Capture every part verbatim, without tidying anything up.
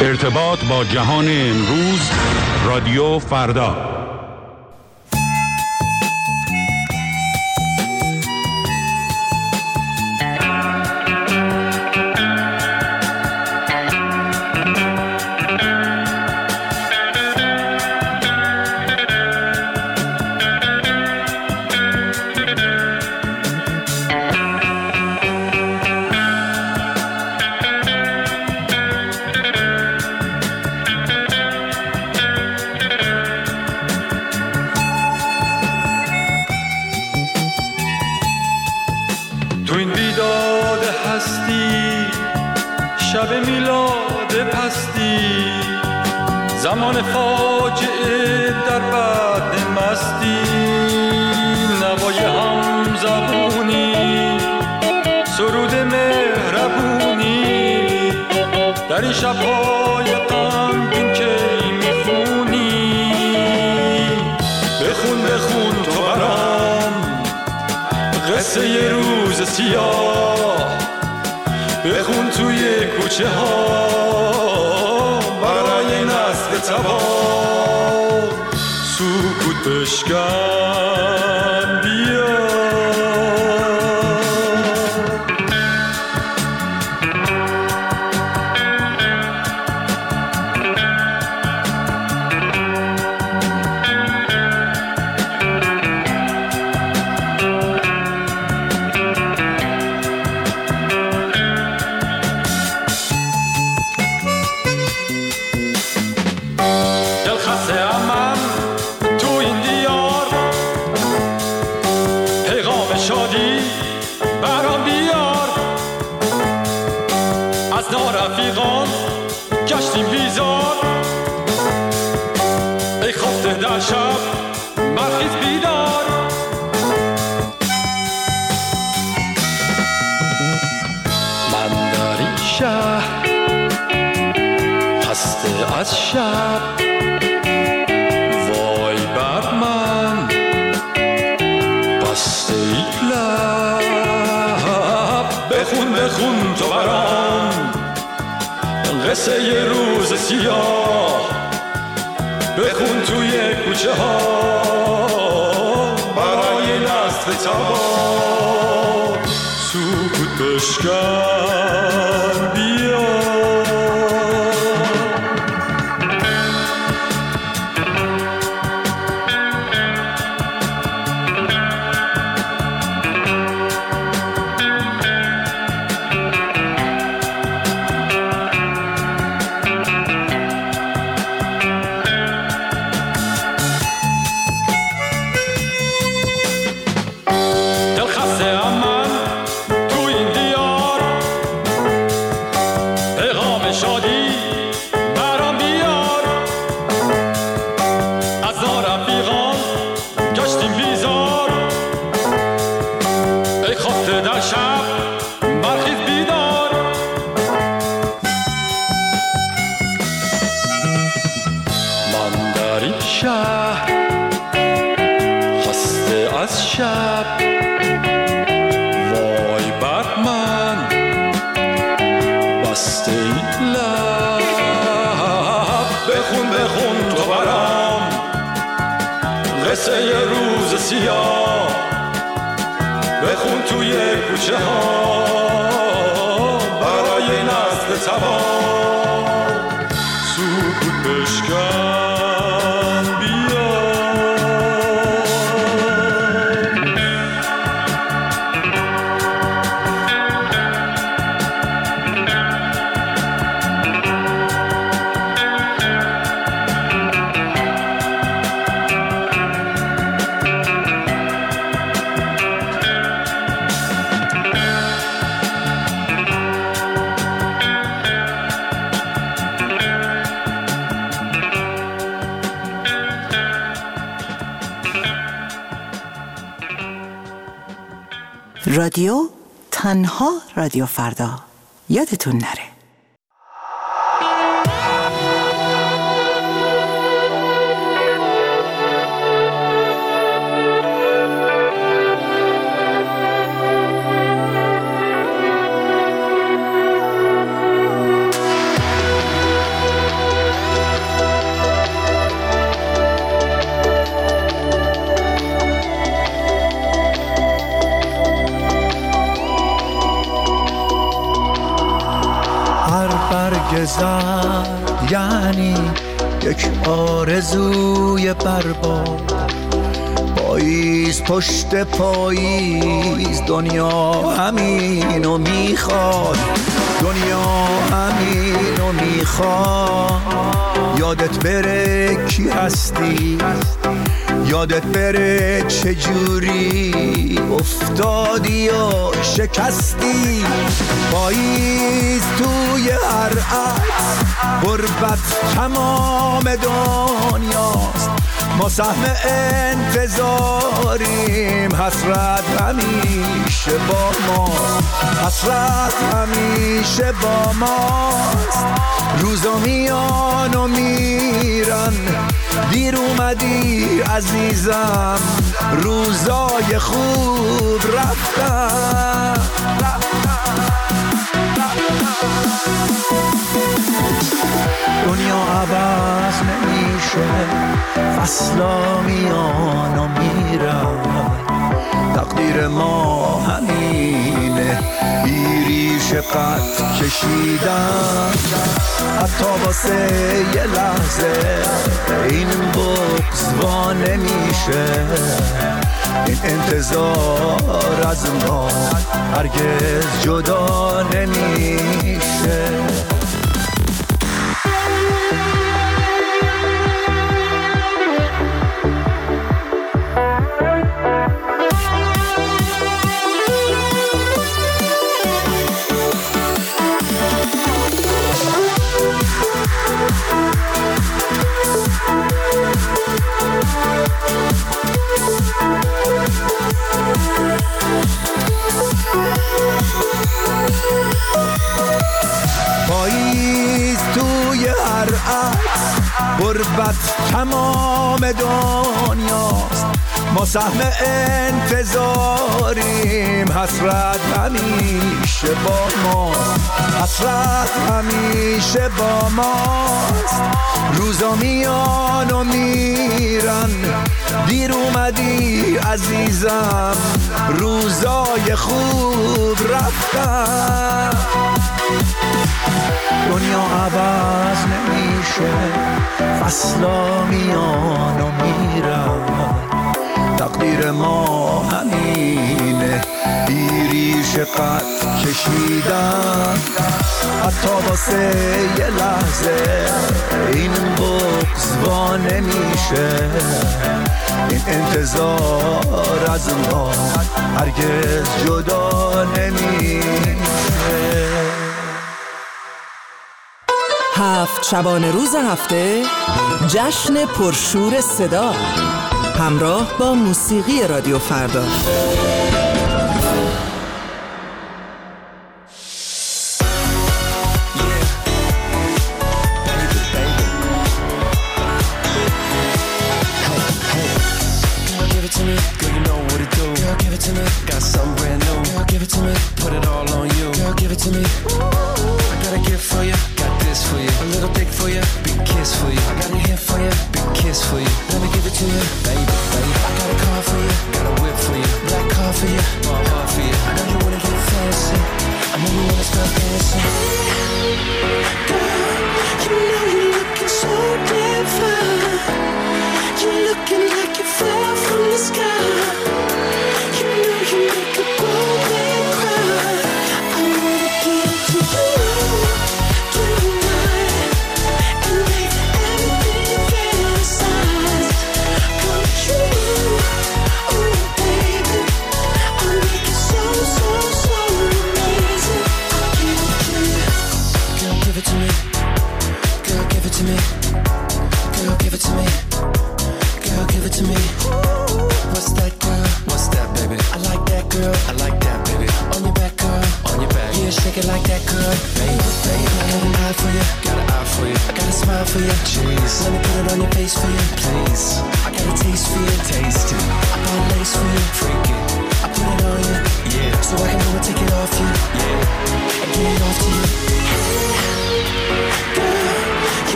ارتباط با جهان امروز، رادیو فردا. زمان فاجعه در بعد مستی، نوای هم زبونی، سرود مهربونی، در این شب‌های غمگین که میخونی. بخون بخون تو برام قصه ی روز سیاه، بخون توی کوچه ها برای نسل تباه. سکوت بشکن بیا، گشتیم بیزار، ای خفته در شب برخیز بیدار. من در این شهر خسته از شب، وای بر من بسته ای لب. بخون بخون تو برام قصه ی روز سیاه، بخون توی کوچه ها برای نسل تباه. سکوت بشکن بیا، قصه ی روز سیاه، بخون توی کوچه ها برای نسل تباه. سکوت بشکن بیا، رادیو تنها رادیو فردا. یادتون نره. برگ زرد یعنی یک آرزوی برباد. پاییز پشت پاییز دنیا همینو میخواد، دنیا همینو میخواد. یادت بره کی هستی، یادت بره چجوری افتادی و شکستی. پاییز توی هر عکس غربت تمام دنیاست. ما سهم انتظاریم، حسرت همیشه با ماست، حسرت همیشه با ماست. روزا میان و میرن، دیر اومدی عزیزم، روزای خوب رفتن. دنیا عوض نمیشه، فصلا میان و میرن. تقدیر ما همینه، بیریش قد کشیدن. حتی واسه یه لحظه این بغض وا نمیشه. این انتظار از ما هرگز جدا نمیشه. پاییز توی هر عکس غربت تمام دنیاست. ما سهم انتظاریم، حسرت همیشه با ماست، حسرت همیشه با ماست. روزا میان و میرن، دیر اومدی عزیزم، روزای خوب رفتن. دنیا عوض نمیشه، فصلا میان و میرن. تقدیر ما همینه، بیریش قد کشیدن. حتی واسه یه لحظه این بغض وا نمیشه. این انتظار از ما هرگز جدا نمیشه. هفت شبانه روز هفته جشن پرشور صدا همراه با موسیقی رادیو فردا.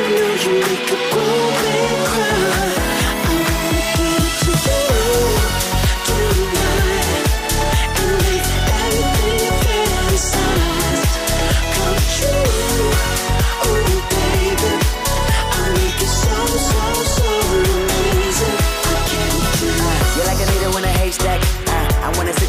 You make a grown man cry. I wanna give it to you.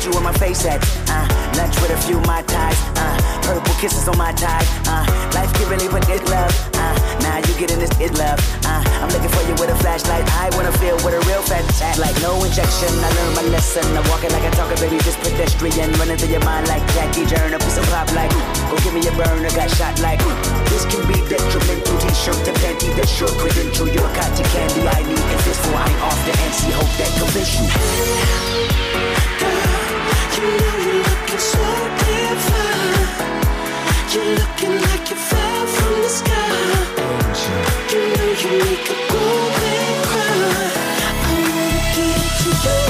you where my face at. Uh, lunch with a few my ties. Uh, purple kisses on my tie. Uh, life can really put it love. Uh, now you getting this it love. Uh, I'm looking for you with a flashlight. I wanna feel with a real fat chat. Like no injection, I learned my lesson. I'm walking like a talker, baby, just pedestrian. Running through your mind like Jackie Journ. A piece of pop like, go give me a burner, got shot like. This can be detrimental. T-shirt to panty, that's your credential. You're a cotton candy, I need a fist for. I'm off the N C, hope that convince you. Girl, you know you're looking so damn fine. You're looking like you fell from the sky. You know you make a grown man cry. I wanna get to you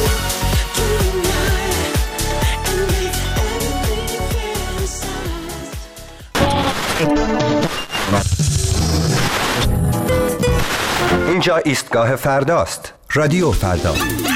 tonight and make everything fantasize. اینجا ایستگاه فرداست. رادیو فردا.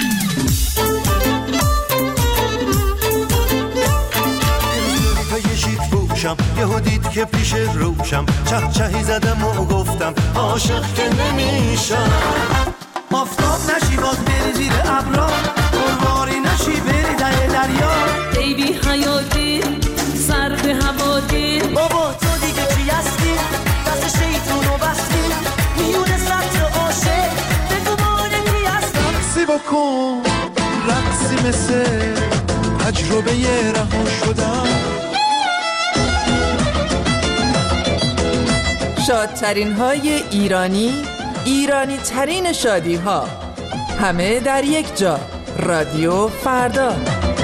یهو دید که پیش روشم چه چهی زدم و گفتم عاشق که نمیشم. آفتاب نشی باز بری زیر ابرا، قرواری نشی بری ته دریا. ای بی حیاتی سر به هواتی، بابا تو دیگه چی هستی؟ دست شیطونو بستی میونه سطر عاشق بگو مانه کی هستم. رقصی بکن رقصی مثل تجربه رها شدم. شادترین های ایرانی، ایرانی ترین شادی ها، همه در یک جا. رادیو فردا.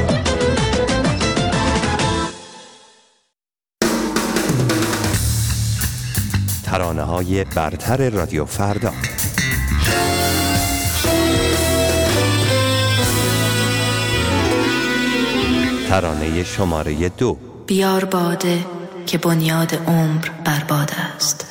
ترانه های برتر رادیو فردا. ترانه شماره دو. بیار باده که بنیاد عمر برباد است.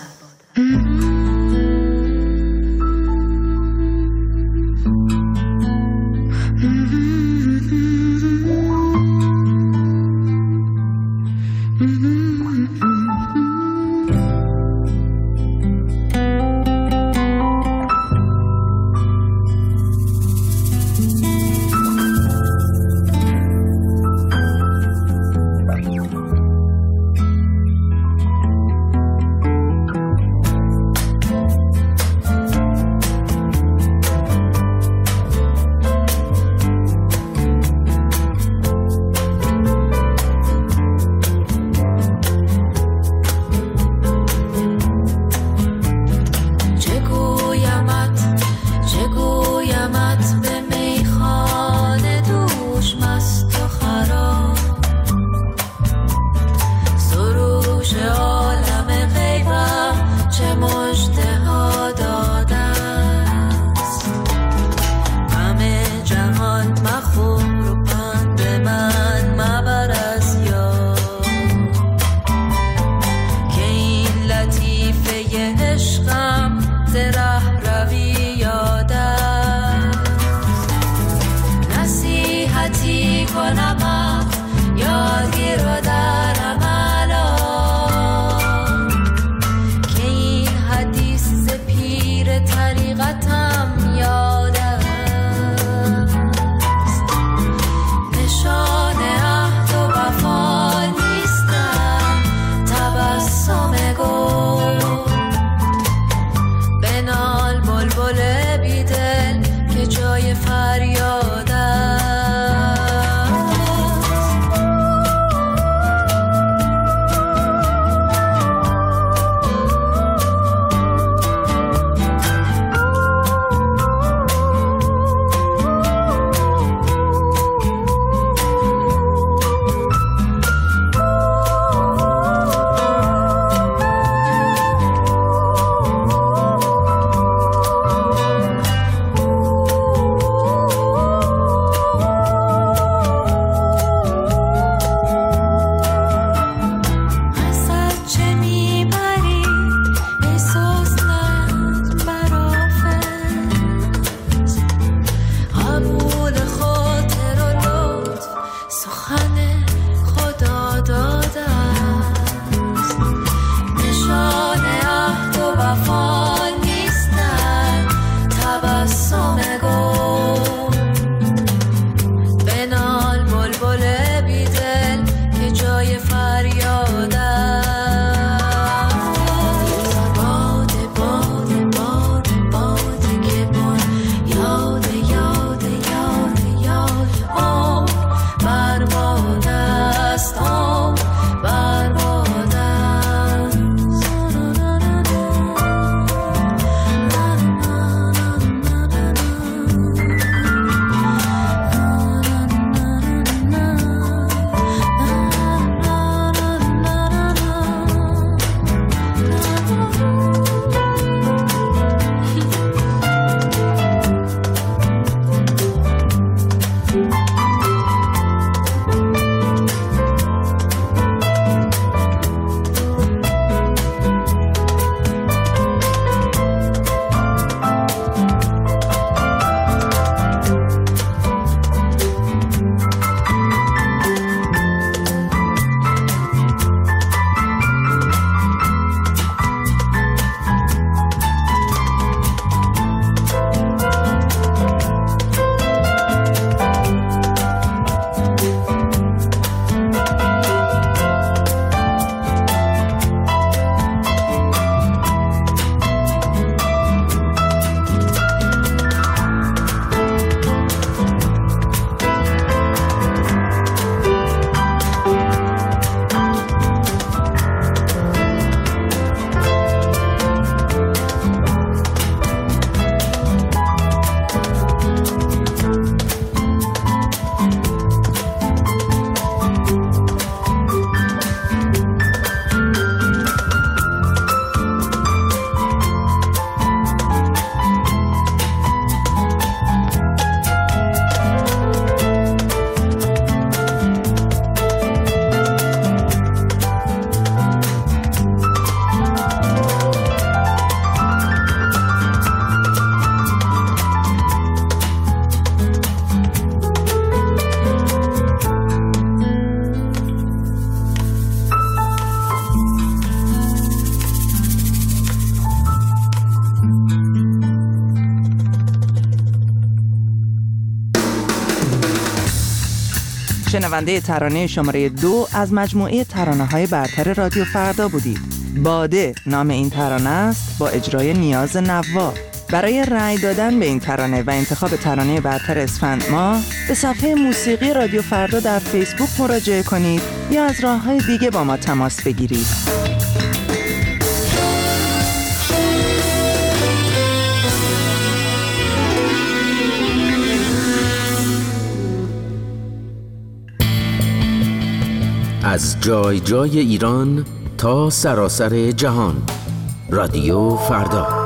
شنونده ترانه شماره دو از مجموعه ترانه‌های برتر رادیو فردا بودید. باده نام این ترانه است با اجرای نیاز نوا. برای رأی دادن به این ترانه و انتخاب ترانه برتر اسفند ماه به صفحه موسیقی رادیو فردا در فیسبوک مراجعه کنید یا از راه‌های دیگه با ما تماس بگیرید. از جای جای ایران تا سراسر جهان، رادیو فردا.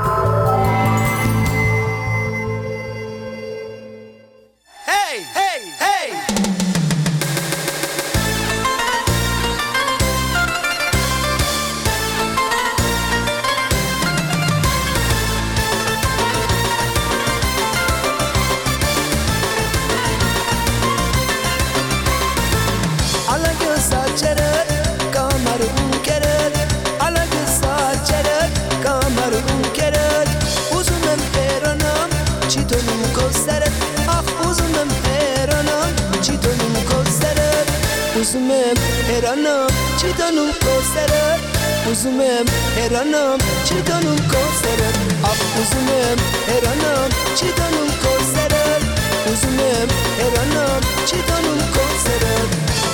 Uzumem eranam çitanum koserer Uzumem eranam çitanum koserer Ah uzumem eranam çitanum koserer Uzumem eranam çitanum koserer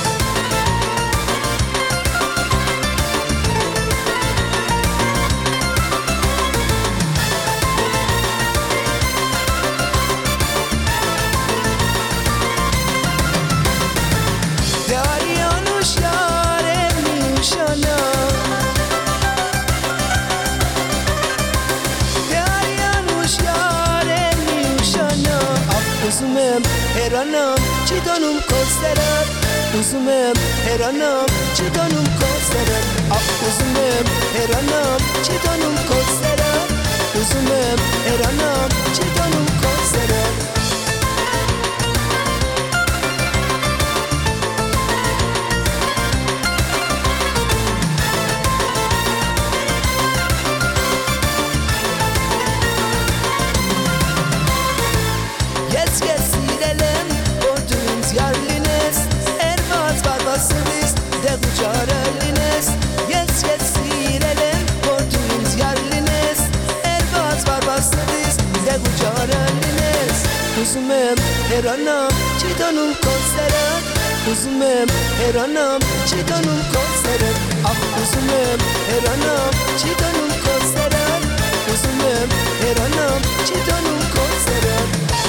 Uzumem eranam çitanum koserer Uzumem eranam çitanum koserer Ah uzumem eranam çitanum koserer Uzumem eranam çitanum koserer Uzumem eranam çitanum koserer Uzumem eranam çitanum koserer Ah uzumem eranam çitanum koserer Uzumem eranam çitanum koserer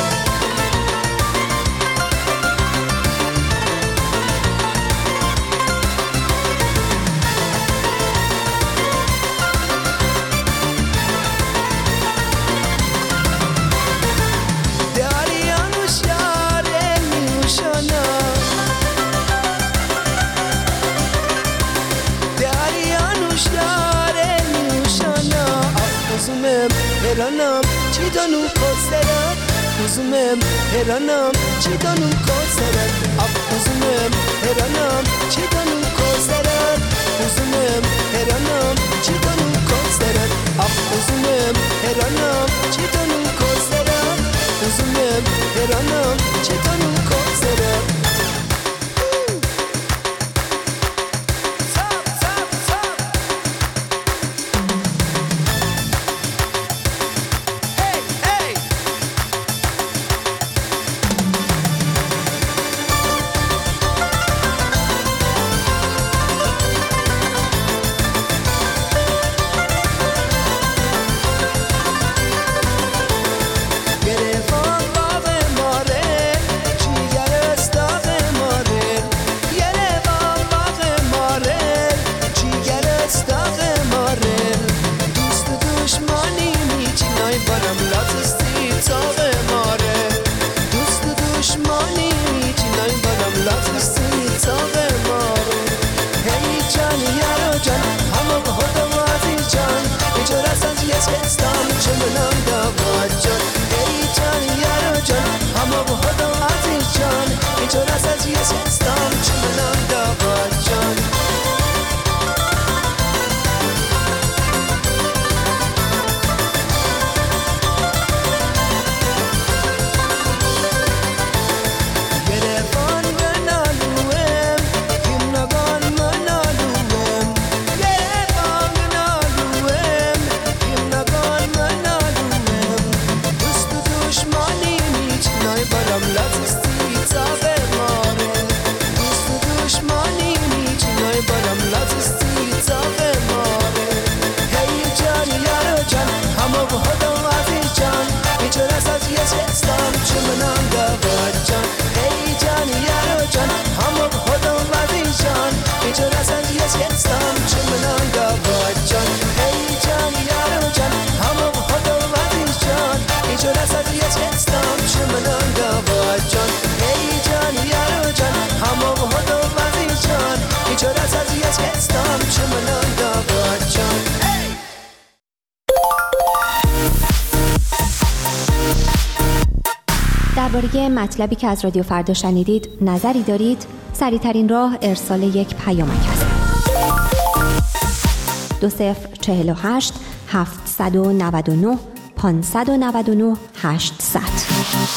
eranam çitanum koserer Uzumem eranam çitanum koserer Ah uzumem eranam çitanum koserer Uzumem eranam çitanum koserer Ah uzumem eranam çitanum koserer Uzumem eranam çitanum koserer درباره مطلبی که از رادیو فردا شنیدید نظری دارید؟ سریع‌ترین راه ارسال یک پیامک است. دو صفر چهل و هشت هفتصد و نود و نه پانصد و نود و نه هشتصد.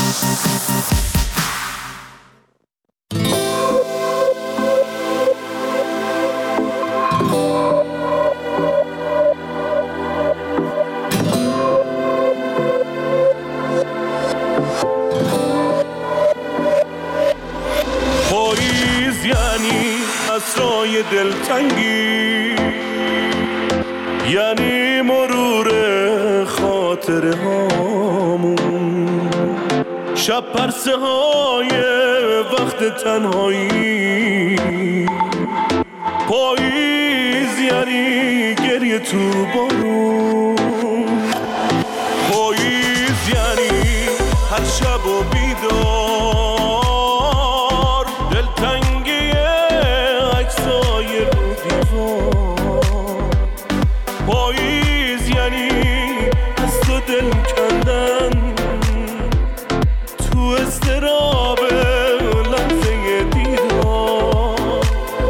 پاییز یعنی اسرای دلتنگی، یعنی مرور خاطره هامون، شب پرسه های وقت تنهایی. پاییز یعنی گریه تو بارون. پاییز یعنی هر شب و بیدار، دلتنگی عکسای رو دیوار. پاییز یعنی از تو دل کندن تو اضطراب لحظه دیدار.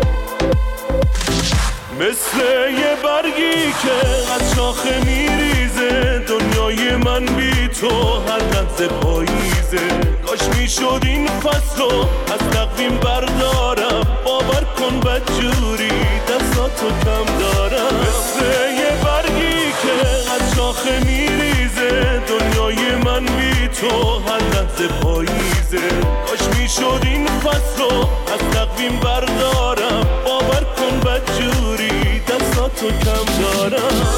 مثل یه برگی که از شاخه میریزه، دنیای من بی تو هر لحظه پاییزه. کاش میشد این فصل رو از تقویم بردارم، باور کن بدجوری دستاتو کم دارم. مثل یه برگی که از شاخه میریزه، دنیای من بی تو هر لحظه پاییزه. کاش میشد این فصل رو از تقویم بردارم، باور کن بدجوری دستاتو کم دارم.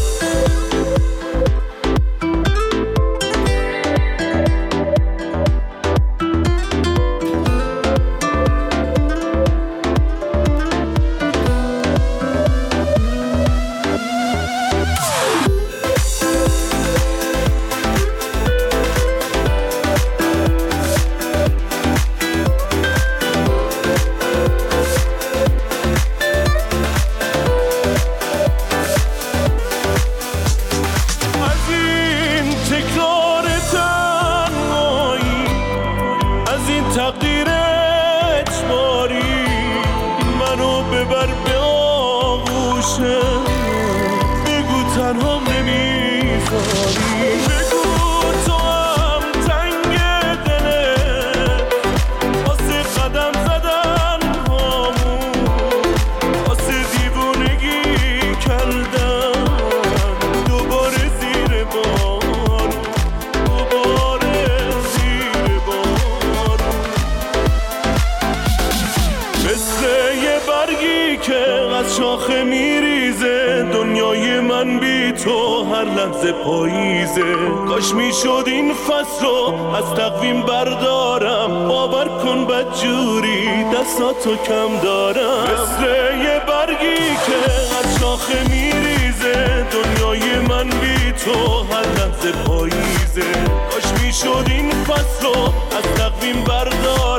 تقدیر اجباری منو ببر به آغوشه. بگو تنها نمیذاری، بگو تو هم تنگ دله واسه قدم زدن هامون، واسه دیوونگی کردن دوباره زیر بارون، دوباره زیر بارون. مثل یه برگی که از شاخه میریزه، دنیای من بی تو هر لحظه پاییزه. کاش میشد این فصل رو از تقویم بردارم، باور کن بدجوری دستاتو کم دارم. مثل یه برگی که از شاخه میریزه، دنیای من بی تو هر لحظه پاییزه. کاش میشد این فصل رو از تقویم بردارم،